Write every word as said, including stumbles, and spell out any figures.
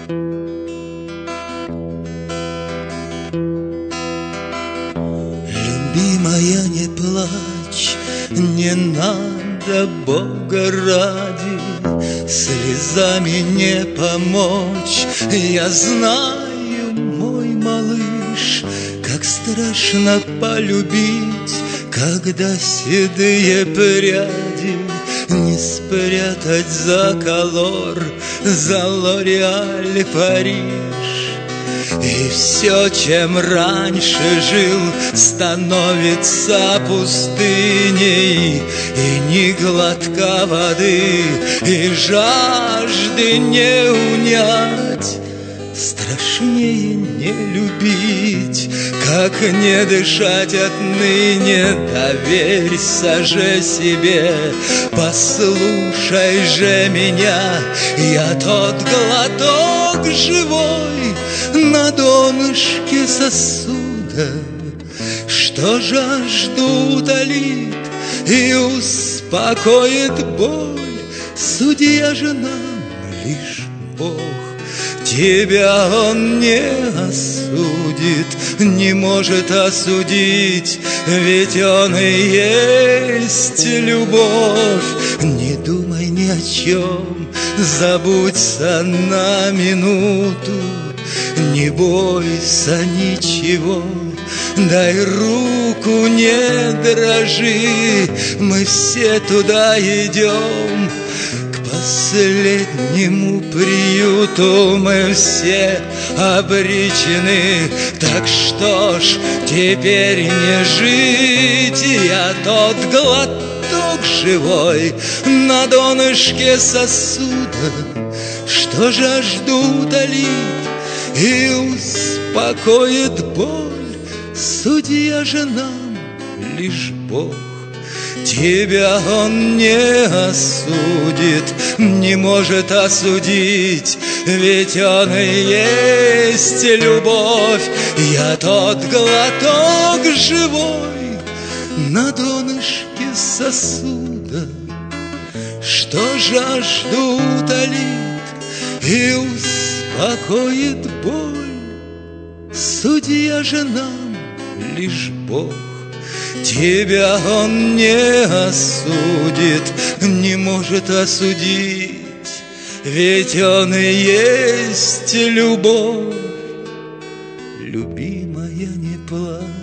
Любимая, не плачь, не надо, Бога ради, слезами не помочь. Я знаю, мой малыш, как страшно полюбить, когда седые пряди не спрятать за колор, за Лореаль Париж. И все, чем раньше жил, становится пустыней, и ни глотка воды, и жажды не унять. Страшнее не любить, как не дышать отныне. Доверься же себе, послушай же меня. Я тот глоток живой на донышке сосуда, что жажду утолит и успокоит боль. Судья же нам лишь Бог. Тебя он не осудит, не может осудить, ведь он и есть любовь. Не думай ни о чем, забудься на минуту, не бойся ничего, дай руку, не дрожи, мы все туда идем. Последнему приюту мы все обречены. Так что ж теперь не жить? Я тот глоток живой на донышке сосуда, что жажду утолит и успокоит боль. Судья же нам лишь Бог. Тебя он не осудит, не может осудить, ведь он и есть любовь. Я тот глоток живой на донышке сосуда, что жажду утолит и успокоит боль. Судья же нам лишь Бог. Тебя он не осудит, не может осудить, ведь он и есть любовь. Любимая, не плачь.